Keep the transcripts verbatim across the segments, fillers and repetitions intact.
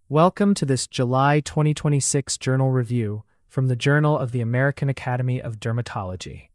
Welcome to this July twenty twenty-six journal review from the Journal of the American Academy of Dermatology.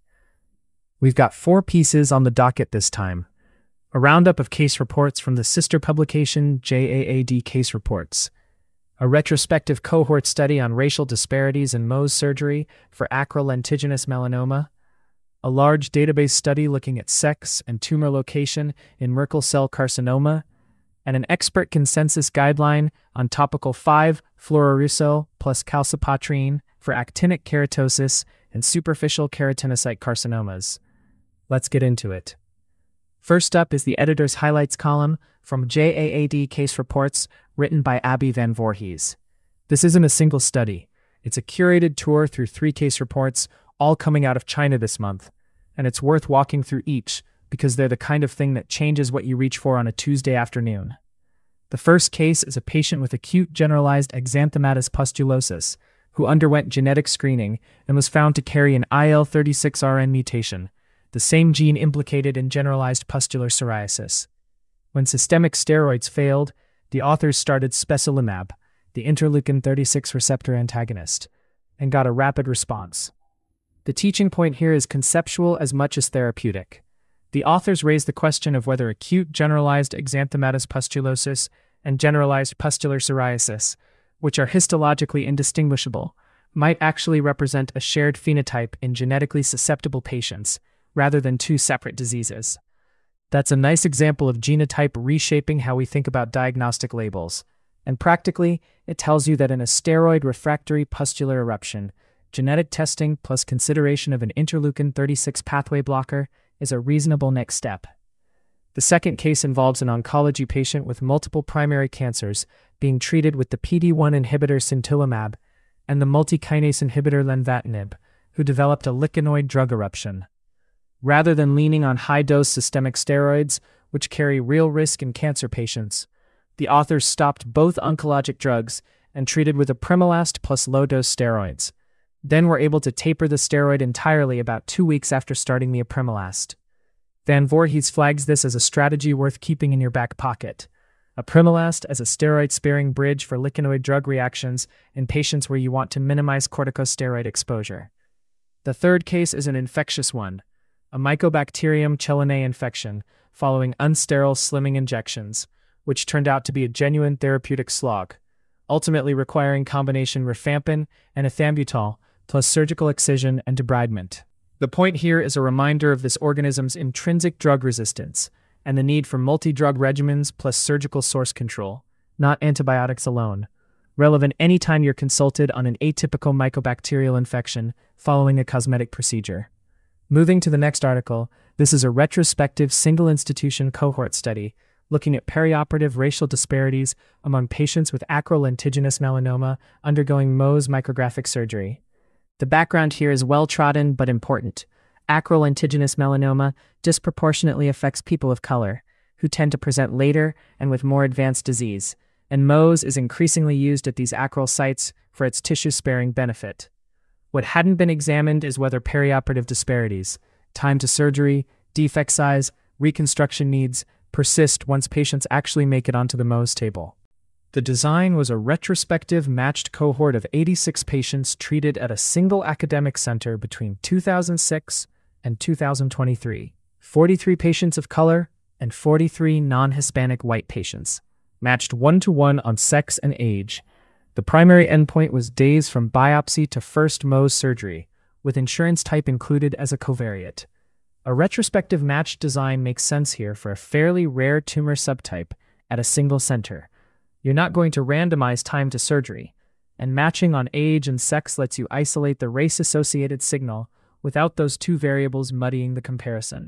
We've got four pieces on the docket this time. A roundup of case reports from the sister publication J A A D Case Reports, a retrospective cohort study on racial disparities in Mohs surgery for acrolentiginous melanoma, a large database study looking at sex and tumor location in Merkel cell carcinoma, and an expert consensus guideline on topical five fluorouracil plus calcipotriene for actinic keratosis and superficial keratinocyte carcinomas. Let's get into it. First up is the editor's highlights column from J A A D Case Reports, written by Abby Van Voorhees. This isn't a single study. It's a curated tour through three case reports, all coming out of China this month, and it's worth walking through each because they're the kind of thing that changes what you reach for on a Tuesday afternoon. The first case is a patient with acute generalized xanthematous pustulosis who underwent genetic screening and was found to carry an I L thirty-six R N mutation, the same gene implicated in generalized pustular psoriasis. When systemic steroids failed, the authors started spesolimab, the interleukin thirty-six receptor antagonist, and got a rapid response. The teaching point here is conceptual as much as therapeutic. The authors raise the question of whether acute generalized xanthematous pustulosis and generalized pustular psoriasis, which are histologically indistinguishable, might actually represent a shared phenotype in genetically susceptible patients, rather than two separate diseases. That's a nice example of genotype reshaping how we think about diagnostic labels, and practically, it tells you that in a steroid-refractory pustular eruption, genetic testing plus consideration of an interleukin thirty-six pathway blocker is a reasonable next step. The second case involves an oncology patient with multiple primary cancers being treated with the P D one inhibitor sintilimab and the multikinase inhibitor lenvatinib, who developed a lichenoid drug eruption. Rather than leaning on high-dose systemic steroids, which carry real risk in cancer patients, the authors stopped both oncologic drugs and treated with apremilast plus low-dose steroids, then were able to taper the steroid entirely about two weeks after starting the apremilast. Van Voorhees flags this as a strategy worth keeping in your back pocket. Apremilast as a steroid-sparing bridge for lichenoid drug reactions in patients where you want to minimize corticosteroid exposure. The third case is an infectious one, a Mycobacterium chelonae infection following unsterile slimming injections, which turned out to be a genuine therapeutic slog, ultimately requiring combination rifampin and ethambutol plus surgical excision and debridement. The point here is a reminder of this organism's intrinsic drug resistance and the need for multi-drug regimens plus surgical source control, not antibiotics alone, relevant anytime you're consulted on an atypical mycobacterial infection following a cosmetic procedure. Moving to the next article, this is a retrospective single-institution cohort study looking at perioperative racial disparities among patients with acrolentiginous melanoma undergoing Mohs micrographic surgery. The background here is well-trodden but important. Acrolentiginous melanoma disproportionately affects people of color, who tend to present later and with more advanced disease, and Mohs is increasingly used at these acral sites for its tissue-sparing benefit. What hadn't been examined is whether perioperative disparities, time to surgery, defect size, reconstruction needs, persist once patients actually make it onto the Mohs table. The design was a retrospective matched cohort of eighty-six patients treated at a single academic center between two thousand six and two thousand twenty-three, forty-three patients of color and forty-three non-Hispanic white patients, matched one-to-one on sex and age. The primary endpoint was days from biopsy to first Mohs surgery, with insurance type included as a covariate. A retrospective matched design makes sense here for a fairly rare tumor subtype at a single center. You're not going to randomize time to surgery, and matching on age and sex lets you isolate the race-associated signal without those two variables muddying the comparison.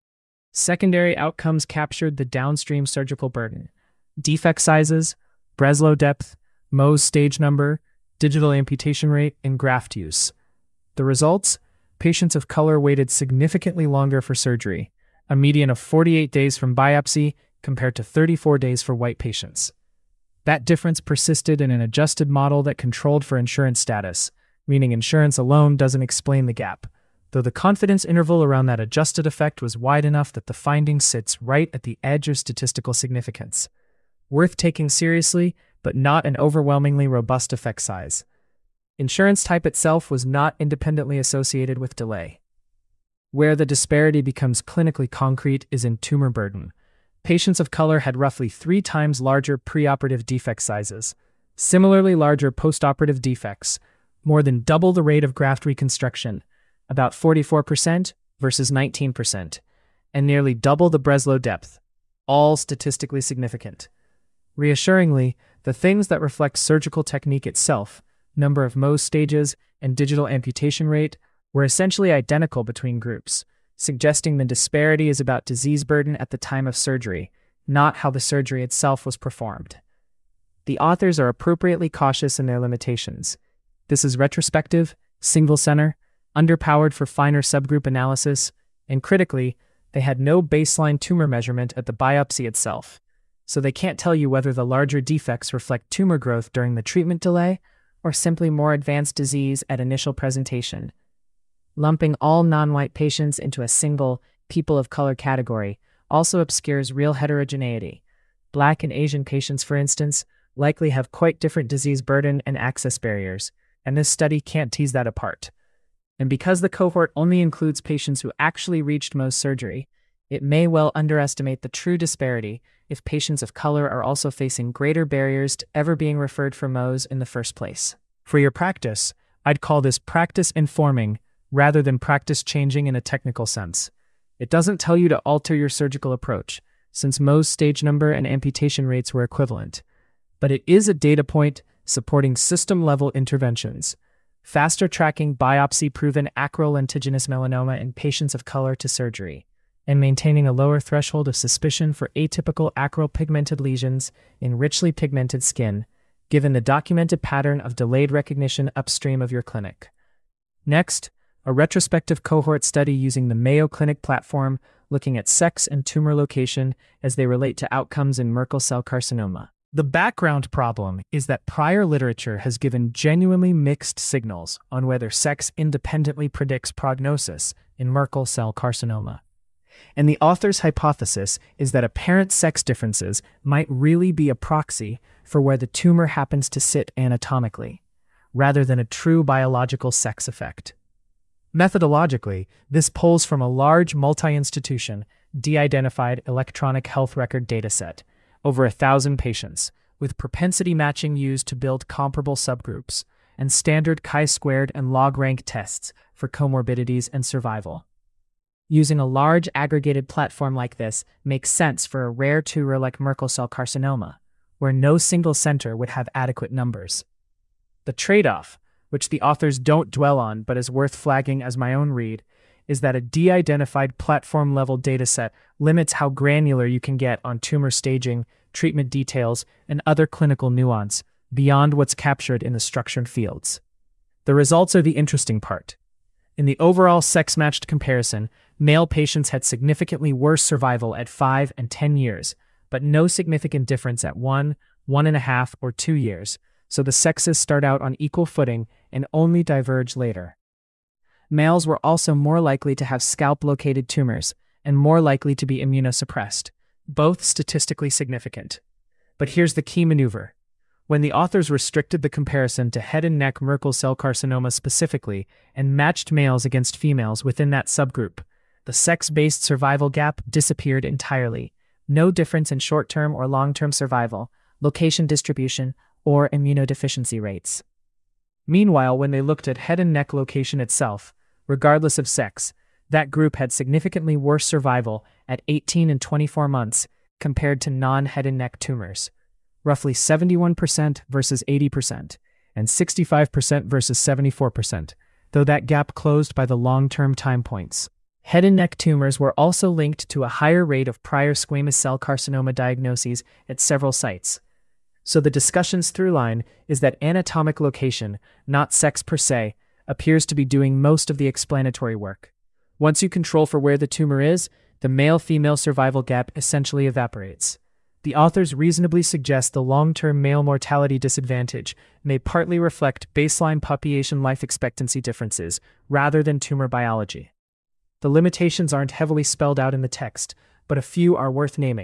Secondary outcomes captured the downstream surgical burden: defect sizes, Breslow depth, Mohs stage number, digital amputation rate, and graft use. The results? Patients of color waited significantly longer for surgery, a median of forty-eight days from biopsy compared to thirty-four days for white patients. That difference persisted in an adjusted model that controlled for insurance status, meaning insurance alone doesn't explain the gap, though the confidence interval around that adjusted effect was wide enough that the finding sits right at the edge of statistical significance. Worth taking seriously but not an overwhelmingly robust effect size. Insurance type itself was not independently associated with delay. Where the disparity becomes clinically concrete is in tumor burden. Patients of color had roughly three times larger preoperative defect sizes, similarly larger postoperative defects, more than double the rate of graft reconstruction, about forty-four percent versus nineteen percent, and nearly double the Breslow depth, all statistically significant. Reassuringly, the things that reflect surgical technique itself, number of Mohs stages, and digital amputation rate, were essentially identical between groups, suggesting the disparity is about disease burden at the time of surgery, not how the surgery itself was performed. The authors are appropriately cautious in their limitations. This is retrospective, single-center, underpowered for finer subgroup analysis, and critically, they had no baseline tumor measurement at the biopsy itself, so they can't tell you whether the larger defects reflect tumor growth during the treatment delay or simply more advanced disease at initial presentation. Lumping all non-white patients into a single people of color category also obscures real heterogeneity. Black and Asian patients, for instance, likely have quite different disease burden and access barriers, and this study can't tease that apart. And because the cohort only includes patients who actually reached Mohs surgery, it may well underestimate the true disparity if patients of color are also facing greater barriers to ever being referred for Mohs in the first place. For your practice, I'd call this practice informing rather than practice changing in a technical sense. It doesn't tell you to alter your surgical approach, since Mohs stage number and amputation rates were equivalent. But it is a data point supporting system-level interventions, faster tracking biopsy-proven acrolentiginous melanoma in patients of color to surgery, and maintaining a lower threshold of suspicion for atypical acral-pigmented lesions in richly pigmented skin, given the documented pattern of delayed recognition upstream of your clinic. Next, a retrospective cohort study using the Mayo Clinic platform looking at sex and tumor location as they relate to outcomes in Merkel cell carcinoma. The background problem is that prior literature has given genuinely mixed signals on whether sex independently predicts prognosis in Merkel cell carcinoma. And the author's hypothesis is that apparent sex differences might really be a proxy for where the tumor happens to sit anatomically, rather than a true biological sex effect. Methodologically, this pulls from a large multi-institution, de-identified electronic health record dataset, over a thousand patients, with propensity matching used to build comparable subgroups, and standard chi-squared and log-rank tests for comorbidities and survival. Using a large aggregated platform like this makes sense for a rare tumor like Merkel cell carcinoma, where no single center would have adequate numbers. The trade-off, which the authors don't dwell on but is worth flagging as my own read, is that a de-identified platform-level dataset limits how granular you can get on tumor staging, treatment details, and other clinical nuance beyond what's captured in the structured fields. The results are the interesting part. In the overall sex-matched comparison, male patients had significantly worse survival at five and ten years, but no significant difference at one, one and a half, or two years, so the sexes start out on equal footing and only diverge later. Males were also more likely to have scalp-located tumors and more likely to be immunosuppressed, both statistically significant. But here's the key maneuver. When the authors restricted the comparison to head and neck Merkel cell carcinoma specifically and matched males against females within that subgroup, the sex-based survival gap disappeared entirely. No difference in short-term or long-term survival, location distribution, or immunodeficiency rates. Meanwhile, when they looked at head and neck location itself, regardless of sex, that group had significantly worse survival at eighteen and twenty-four months compared to non-head and neck tumors, roughly seventy-one percent versus eighty percent, and sixty-five percent versus seventy-four percent, though that gap closed by the long-term time points. Head and neck tumors were also linked to a higher rate of prior squamous cell carcinoma diagnoses at several sites. So the discussion's through line is that anatomic location, not sex per se, appears to be doing most of the explanatory work. Once you control for where the tumor is, the male-female survival gap essentially evaporates. The authors reasonably suggest the long-term male mortality disadvantage may partly reflect baseline population life expectancy differences rather than tumor biology. The limitations aren't heavily spelled out in the text, but a few are worth naming.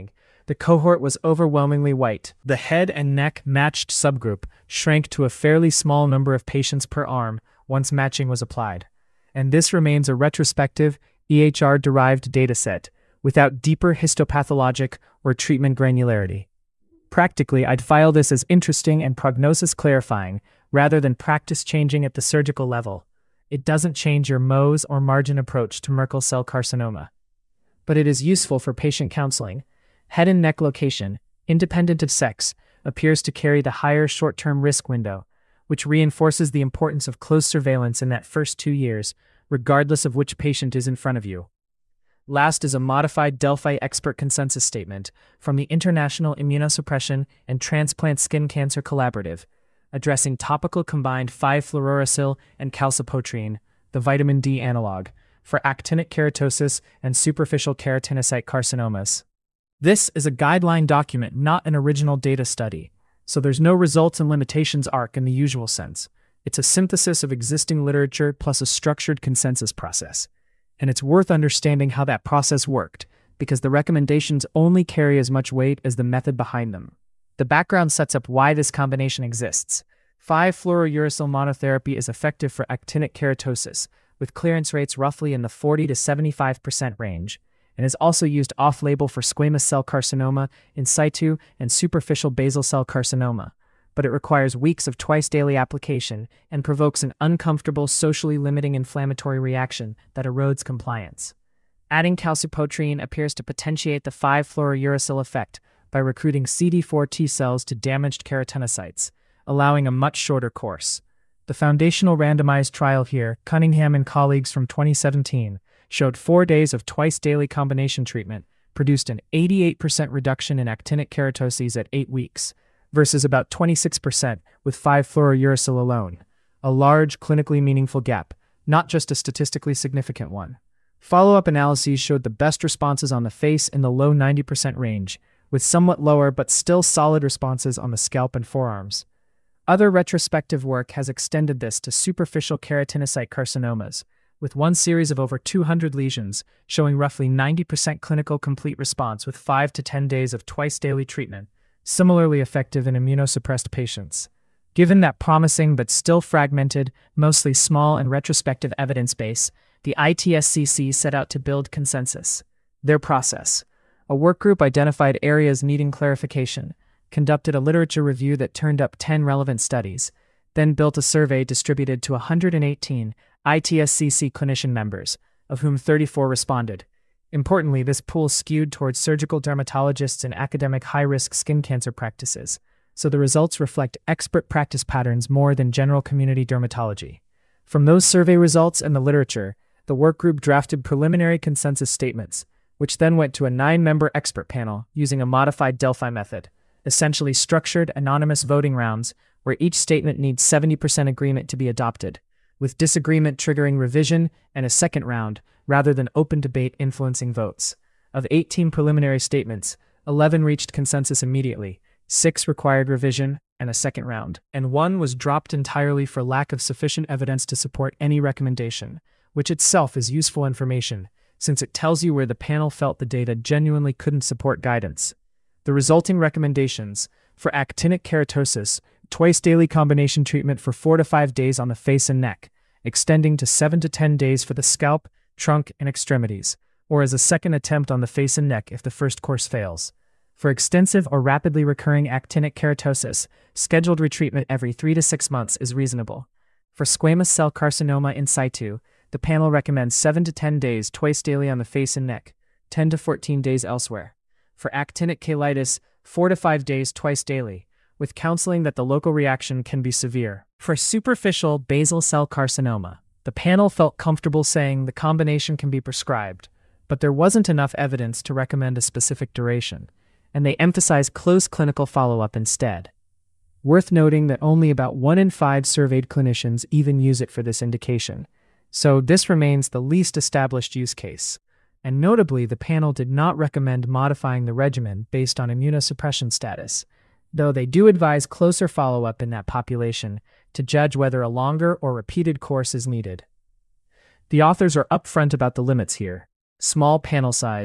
the cohort was overwhelmingly white. The head and neck matched subgroup shrank to a fairly small number of patients per arm once matching was applied. And this remains a retrospective, E H R-derived dataset, without deeper histopathologic or treatment granularity. Practically, I'd file this as interesting and prognosis-clarifying, rather than practice-changing at the surgical level. It doesn't change your Mohs or margin approach to Merkel cell carcinoma. But it is useful for patient counseling. Head and neck location, independent of sex, appears to carry the higher short-term risk window, which reinforces the importance of close surveillance in that first two years, regardless of which patient is in front of you. Last is a modified Delphi expert consensus statement from the International Immunosuppression and Transplant Skin Cancer Collaborative, addressing topical combined five fluorouracil and calcipotriene, the vitamin D analog, for actinic keratosis and superficial keratinocyte carcinomas. This is a guideline document, not an original data study, so there's no results and limitations arc in the usual sense. It's a synthesis of existing literature plus a structured consensus process. And it's worth understanding how that process worked, because the recommendations only carry as much weight as the method behind them. The background sets up why this combination exists. five fluorouracil monotherapy is effective for actinic keratosis, with clearance rates roughly in the forty to seventy-five percent range, and is also used off-label for squamous cell carcinoma in situ and superficial basal cell carcinoma, but it requires weeks of twice-daily application and provokes an uncomfortable, socially limiting inflammatory reaction that erodes compliance. Adding calcipotriene appears to potentiate the five fluorouracil effect by recruiting C D four T cells to damaged keratinocytes, allowing a much shorter course. The foundational randomized trial here, Cunningham and colleagues from twenty seventeen, showed four days of twice-daily combination treatment produced an eighty-eight percent reduction in actinic keratoses at eight weeks, versus about twenty-six percent with five fluorouracil alone. A large, clinically meaningful gap, not just a statistically significant one. Follow-up analyses showed the best responses on the face in the low ninety percent range, with somewhat lower but still solid responses on the scalp and forearms. Other retrospective work has extended this to superficial keratinocyte carcinomas, with one series of over two hundred lesions showing roughly ninety percent clinical complete response with five to ten days of twice-daily treatment, similarly effective in immunosuppressed patients. Given that promising but still fragmented, mostly small and retrospective evidence base, the I T S C C set out to build consensus. Their process. A workgroup identified areas needing clarification, conducted a literature review that turned up ten relevant studies, then built a survey distributed to one hundred eighteen I T S C C clinician members, of whom thirty-four responded. Importantly, this pool skewed towards surgical dermatologists and academic high-risk skin cancer practices, so the results reflect expert practice patterns more than general community dermatology. From those survey results and the literature, the workgroup drafted preliminary consensus statements, which then went to a nine-member expert panel using a modified Delphi method, essentially structured anonymous voting rounds where each statement needs seventy percent agreement to be adopted, with disagreement triggering revision and a second round, rather than open debate influencing votes. Of eighteen preliminary statements, eleven reached consensus immediately, six required revision and a second round, and one was dropped entirely for lack of sufficient evidence to support any recommendation, which itself is useful information, since it tells you where the panel felt the data genuinely couldn't support guidance. The resulting recommendations: for actinic keratosis, twice-daily combination treatment for four to five days on the face and neck, extending to seven to ten days for the scalp, trunk, and extremities, or as a second attempt on the face and neck if the first course fails. For extensive or rapidly recurring actinic keratosis, scheduled retreatment every three to six months is reasonable. For squamous cell carcinoma in situ, the panel recommends seven to ten days twice daily on the face and neck, ten to fourteen days elsewhere. For actinic cheilitis, four to five days twice daily, with counseling that the local reaction can be severe. For superficial basal cell carcinoma, the panel felt comfortable saying the combination can be prescribed, but there wasn't enough evidence to recommend a specific duration, and they emphasized close clinical follow-up instead. Worth noting that only about one in five surveyed clinicians even use it for this indication, so this remains the least established use case. And notably, the panel did not recommend modifying the regimen based on immunosuppression status, though they do advise closer follow-up in that population to judge whether a longer or repeated course is needed. The authors are upfront about the limits here: small panel size,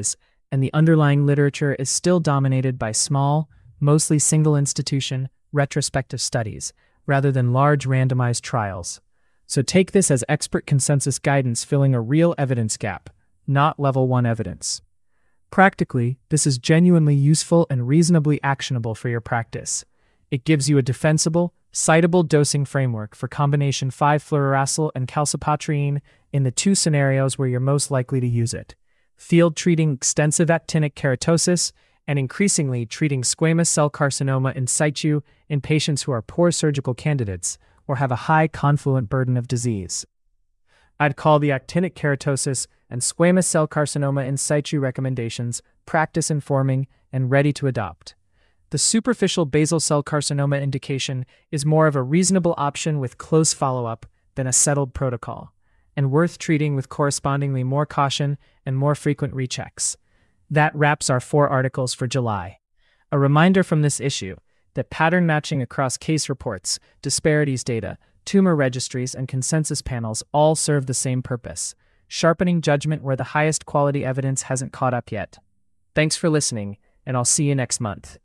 and the underlying literature is still dominated by small, mostly single-institution, retrospective studies, rather than large randomized trials. So take this as expert consensus guidance filling a real evidence gap, not level one evidence. Practically, this is genuinely useful and reasonably actionable for your practice. It gives you a defensible, citable dosing framework for combination five fluorouracil and calcipotriene in the two scenarios where you're most likely to use it: field treating extensive actinic keratosis and increasingly treating squamous cell carcinoma in situ in patients who are poor surgical candidates or have a high confluent burden of disease. I'd call the actinic keratosis and squamous cell carcinoma in situ recommendations practice-informing and ready to adopt. The superficial basal cell carcinoma indication is more of a reasonable option with close follow-up than a settled protocol, and worth treating with correspondingly more caution and more frequent rechecks. That wraps our four articles for July. A reminder from this issue that pattern matching across case reports, disparities data, tumor registries, and consensus panels all serve the same purpose: sharpening judgment where the highest quality evidence hasn't caught up yet. Thanks for listening, and I'll see you next month.